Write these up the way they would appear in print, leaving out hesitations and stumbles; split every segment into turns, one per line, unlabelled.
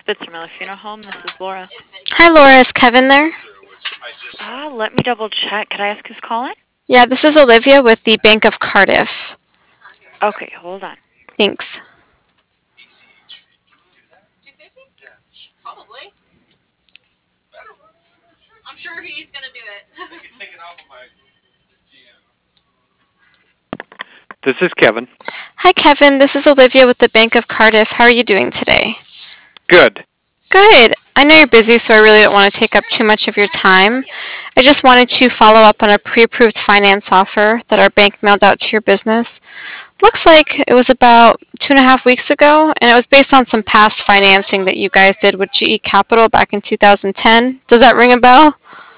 Spitzer Miller Funeral Home. This is Laura.
Hi, Laura. Is Kevin there?
Let me double check. Could I ask who's calling?
Yeah, this is Olivia with the Bank of Cardiff.
Okay, hold on.
Thanks.
Probably. I'm sure he's gonna do it.
This is Kevin.
Hi, Kevin. This is Olivia with the Bank of Cardiff. How are you doing today?
Good.
Good. I know you're busy, so I really don't want to take up too much of your time. I just wanted to follow up on a pre-approved finance offer that our bank mailed out to your business. Looks like it was about 2.5 weeks ago, and it was based on some past financing that you guys did with GE Capital back in 2010. Does that ring a bell?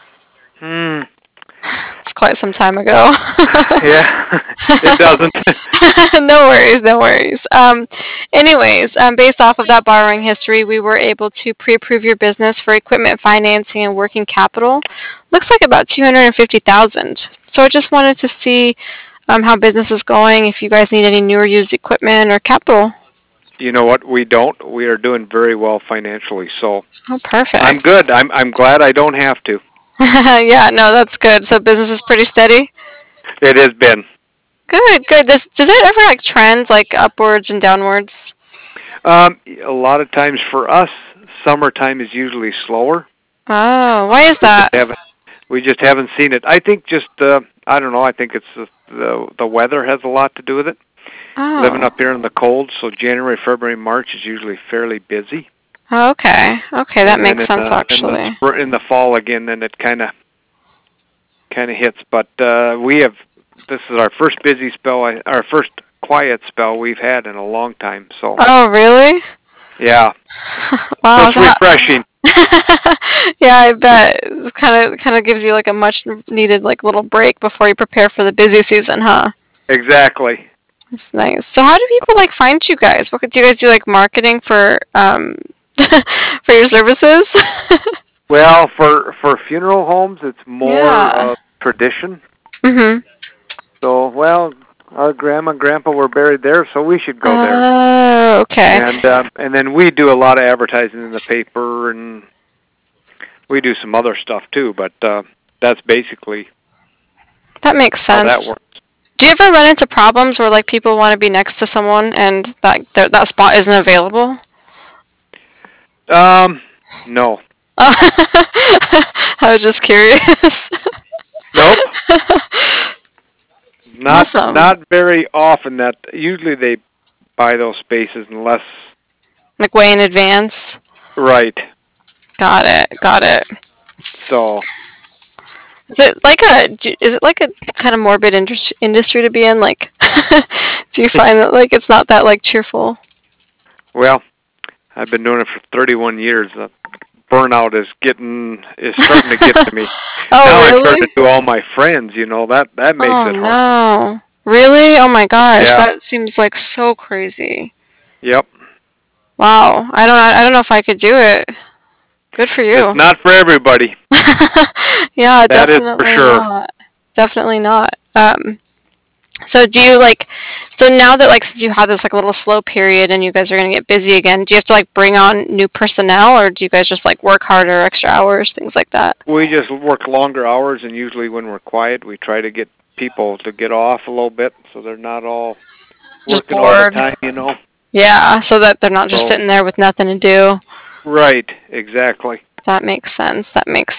It's quite some time ago.
Yeah, it doesn't.
No worries, no worries. Based off of that borrowing history, we were able to pre-approve your business for equipment financing and working capital. Looks like about 250,000. So I just wanted to see how business is going. If you guys need any new or used equipment or capital.
You know what? We don't. We are doing very well financially, so
Oh, perfect.
I'm good. I'm glad I don't have to.
Yeah, no, that's good. So business is pretty steady.
It has been.
Good, good. Does it ever like trend like upwards and downwards?
A lot of times for us, summertime is usually slower.
Oh, why is that?
We just haven't seen it. I think just I don't know. I think it's the weather has a lot to do with it.
Oh.
Living up here in the cold, so January, February, March is usually fairly busy.
Oh, okay. Okay, that makes sense actually.
In the fall again, then it kind of hits. But this is our first busy spell, our first quiet spell we've had in a long time. So.
Oh, really?
Yeah.
Wow.
It's refreshing.
Yeah, I bet. It kind of gives you like a much needed like little break before you prepare for the busy season, huh?
Exactly.
That's nice. So how do people like find you guys? What do you guys do like marketing for for your services?
Well, for funeral homes, it's more tradition.
Mhm.
So, well, our grandma and grandpa were buried there, so we should go there.
Oh, okay.
And then we do a lot of advertising in the paper, and we do some other stuff too. But that's basically
that makes sense.
How that works.
Do you ever run into problems where like people want to be next to someone and that spot isn't available?
No.
I was just curious.
Nope.
Awesome.
Not very often. That usually they buy those spaces unless
like way in advance.
Right.
Got it.
So.
Is it like a kind of morbid industry to be in? Like, do you find that like it's not that like cheerful?
Well, I've been doing it for 31 years. Burnout is starting to get to me.
Oh,
now
really?
I start to do all my friends. You know that makes it hard.
Oh no! Really? Oh my gosh,
yeah.
That seems like so crazy.
Yep.
Wow, I don't know if I could do it. Good for you.
It's not for everybody.
Yeah,
that
definitely
is for sure.
not. Definitely not. So do you so now that like since you had this like little slow period and you guys are gonna get busy again, do you have to like bring on new personnel or do you guys just like work harder, extra hours, things like that?
We just work longer hours, and usually when we're quiet, we try to get people to get off a little bit so they're not all
just
working
bored.
all the time, you know.
Yeah, so that they're not just sitting there with nothing to do.
Right, exactly.
That makes sense.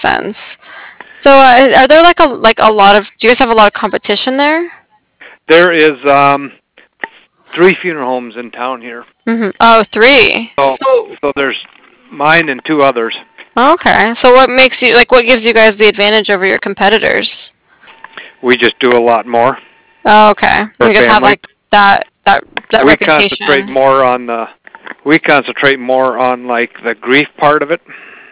So are there like a lot of? Do you guys have a lot of competition there?
There is 3 funeral homes in town here.
Mm-hmm. Oh, 3.
So there's mine and 2 others.
Okay. So what makes you what gives you guys the advantage over your competitors?
We just do a lot more.
Oh, okay. You guys have like that
we
reputation.
We concentrate more on like the grief part of it.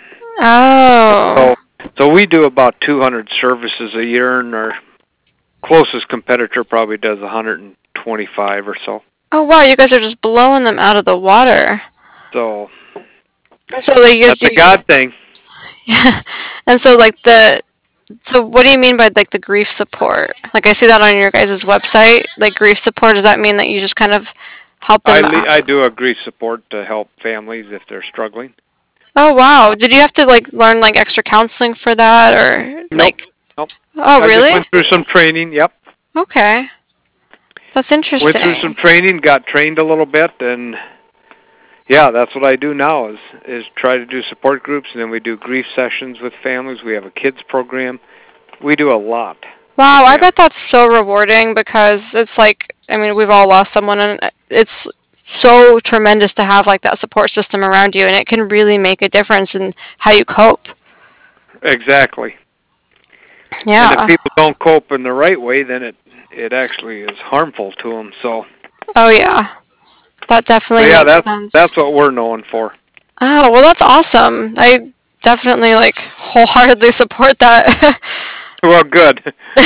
Oh.
So we do about 200 services a year, and our closest competitor probably does 125 or so.
Oh wow, you guys are just blowing them out of the water.
So
that's
a God thing.
Yeah. And so so what do you mean by like the grief support? Like I see that on your guys' website. Like grief support, does that mean that you just kind of help them out?
I do a grief support to help families if they're struggling.
Oh wow. Did you have to like learn like extra counseling for that or like?
Nope.
Oh
I just
really?
went through some training. Yep.
Okay. That's
Went through some
interesting.
training, got trained a little bit, and yeah, that's what I do now is try to do support groups, and then we do grief sessions with families. We have a kids program. We do a lot.
Wow, I
Yeah.
bet that's so rewarding because it's like, I mean, we've all lost someone and it's so tremendous to have like that support system around you and it can really make a difference in how you cope.
Exactly. And if
Yeah.
people don't cope in the right way, then it actually is harmful to them. So
Oh yeah. That definitely
yeah,
makes
that's
sense.
what we're known for.
Oh, well that's awesome. I definitely like wholeheartedly support that.
Well, good.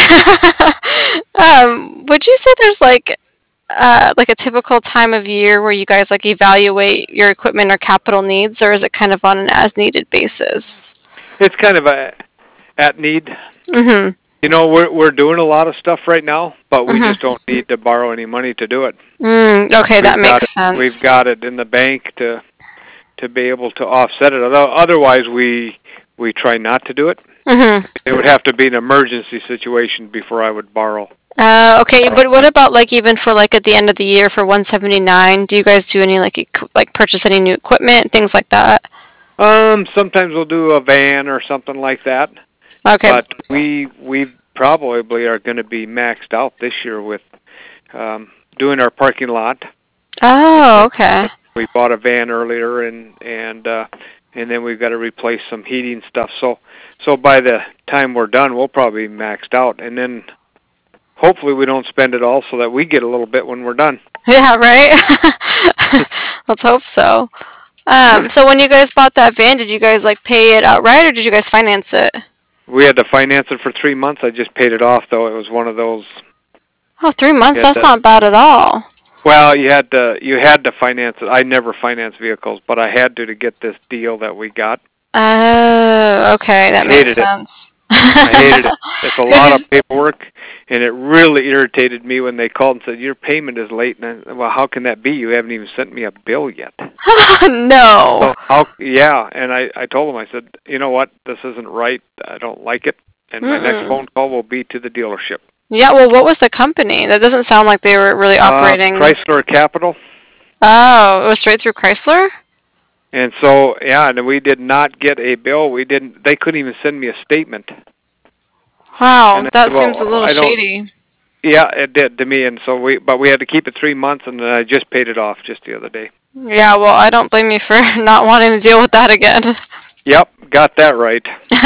Would you say there's like a typical time of year where you guys like evaluate your equipment or capital needs, or is it kind of on an as needed basis?
It's kind of a at need.
Mhm.
You know, we're doing a lot of stuff right now, but we
Mhm.
just don't need to borrow any money to do it.
Okay, that makes
We've
sense.
got it in the bank to be able to offset it. Otherwise, we try not to do it.
Mhm.
It would have to be an emergency situation before I would borrow.
Okay, but what about like even for like at the end of the year for 179? Do you guys do any like like purchase any new equipment, things like that?
Sometimes we'll do a van or something like that,
Okay.
but we probably are going to be maxed out this year with doing our parking lot.
Oh, okay.
We bought a van earlier, and then we've got to replace some heating stuff. So by the time we're done, we'll probably be maxed out, and then hopefully we don't spend it all, so that we get a little bit when we're done.
Yeah, right. Let's hope so. So when you guys bought that van, did you guys like pay it outright or did you guys finance it?
We had to finance it for 3 months. I just paid it off, though. It was one of those.
Oh, 3 months?
You had
That's
to,
not bad at all.
well, you had to finance it. I never finance vehicles, but I had to get this deal that we got.
Oh, okay, that makes
Hated it.
sense.
I hated it. It's a
'Cause
lot of paperwork, and it really irritated me when they called and said, your payment is late. And well, how can that be? You haven't even sent me a bill yet.
No.
So, yeah, and I told them, I said, you know what? This isn't right. I don't like it. And my next
Mm-mm.
phone call will be to the dealership.
Yeah, well, what was the company? That doesn't sound like they were really operating.
Chrysler Capital.
Oh, it was straight through Chrysler?
And so, yeah, and we did not get a bill. They couldn't even send me a statement.
Wow,
And I
that
said, well,
seems a little
I don't,
shady.
yeah, it did to me. And so but we had to keep it 3 months, and then I just paid it off just the other day.
Yeah, well, I don't blame you for not wanting to deal with that again.
Yep, got that right.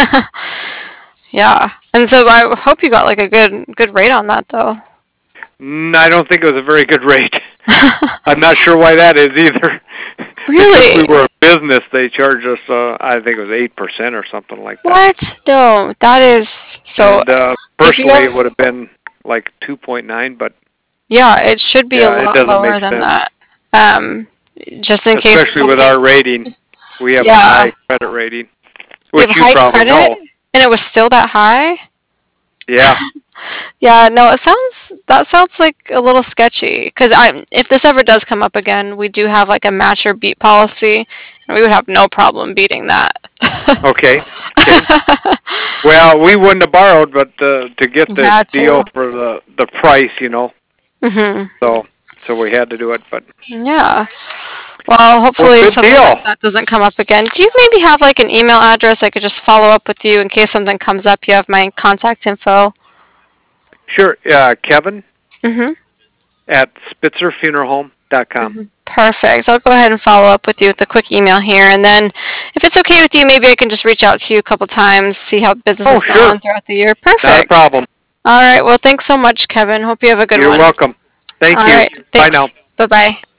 Yeah. And so I hope you got like a good rate on that though.
I don't think it was a very good rate. I'm not sure why that is either.
Really?
Because we were a business, they charged us, I think it was 8% or something like that.
What? No, that is so.
And
If you
personally,
have,
it would have been like 2.9, but
yeah, it should be a
yeah, it
lot
doesn't
lower
make
than
sense.
that. Just in case.
Especially with our rating, we have a
Yeah.
high credit rating,
You
which
have
you
high
probably
credit,
know.
and it was still that high.
Yeah.
Yeah, no, that sounds like a little sketchy. Because if this ever does come up again, we do have like a match or beat policy, and we would have no problem beating that.
Okay. Well, we wouldn't have borrowed, but to get
You
the
had
deal
to.
for the price,
Mhm.
so we had to do it. But
Yeah. Well, hopefully
good
something
deal.
like that doesn't come up again. Do you maybe have like an email address I could just follow up with you in case something comes up? You have my contact info.
Sure, Kevin
Mhm.
at SpitzerFuneralHome.com.
Perfect. I'll go ahead and follow up with you with a quick email here, and then if it's okay with you, maybe I can just reach out to you a couple times, see how business is
sure.
going throughout the year.
Not a
Perfect.
problem.
All right. Well, thanks so much, Kevin. Hope you have a good
You're
one.
welcome. Thank
All
you.
right.
Bye
Thanks.
now.
Bye-bye.